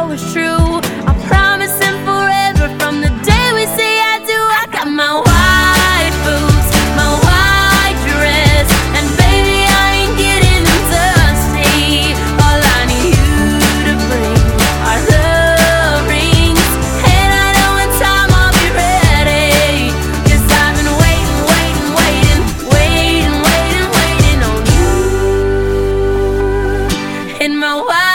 know it's true. I promise him forever from the day we say I do. I got my white boots, my white dress, and baby, I ain't getting them dusty. All I need you to bring are love rings, and I know in time I'll be ready, 'cause I've been waiting, waiting, waiting, waiting, waiting, waiting on you in my white